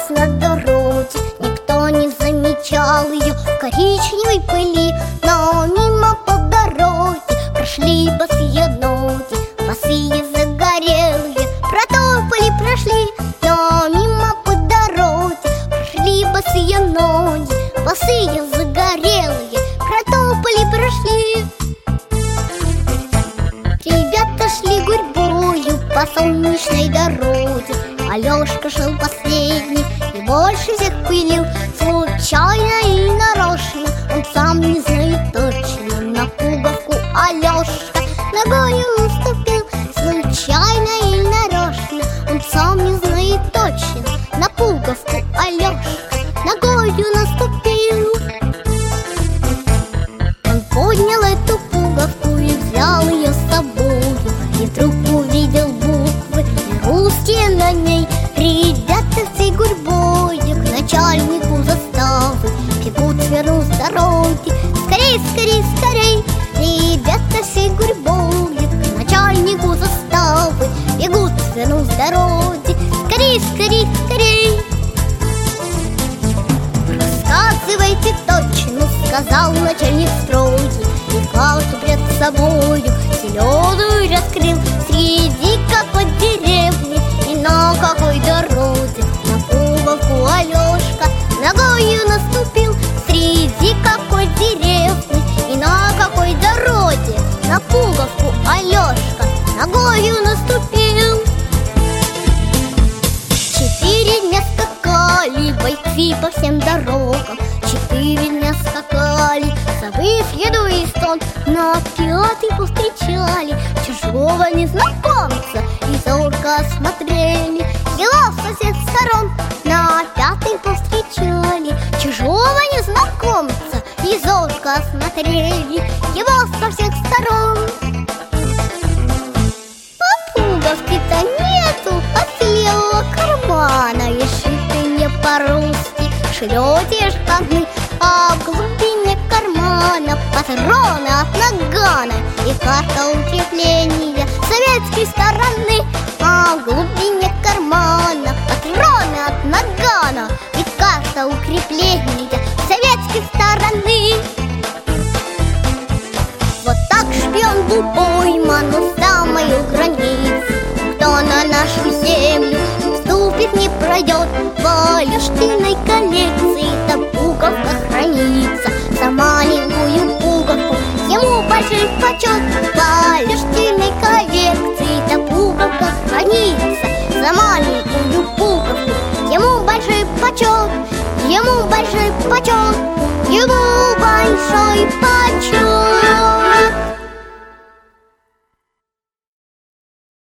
на дороге, никто не замечал ее в коричневой пыли. Но мимо по дороге прошли босые ноги, босые загорелые, протопали, прошли. Но мимо по дороге прошли босые ноги, босые загорелые, протопали, прошли. Ребята шли гурьбою по солнечной дороге, Алешка шел последний и больше всех пылил. Случайно и нарочно, он сам не знает точно, на пуговку Алешка ногою наступил. Случайно и нарочно, он сам не знает точно, на пуговку Алешка ногою наступил. Он поднял эту пуговку и взял ее с собою, и вдруг увидел буквы и русские на ней. Ребята всей гурьбою к начальнику заставы бегут свернув с дороги. Скорей, скорей, скорей! Ребята всей гурьбою к начальнику заставы бегут свернув с дороги. Скорей, скорей, скорей! Рассказывайте точно, сказал начальник строгий, и классу пред собою зеленую раскрыл. Среди какой деревни и на какой дороге на пуговку Алешка ногою наступил. Среди какой деревни и на какой дороге на пуговку Алешка ногою наступил. 4 дня скакали бойцы по всем дорогам, 4 дня скакали, забыв еду и сон. На 5-й повстречали чужого незнакомца и зорко осмотрели его со всех сторон. На 5-й повстречали чужого незнакомца и зорко осмотрели его со всех сторон. По пуговке-то нету от левого кармана, и шиты не по-русски шлете штаны, а в глубине кармана патроны от нагана и карта укрепления советской стороны. А в глубине кармана патроны от нагана и карта укрепления советской стороны. Вот так шпион был пойман у самой границы. Кто на нашу землю вступит, не пройдет. В Алешкиной коллекции-то пуговка хранится. За маленькую пуговку ему большой почет. В Алешкиной коллекции-то пуговка хранится. За маленькую пуговку ему большой почет. Ему большой почет. Ему большой почет.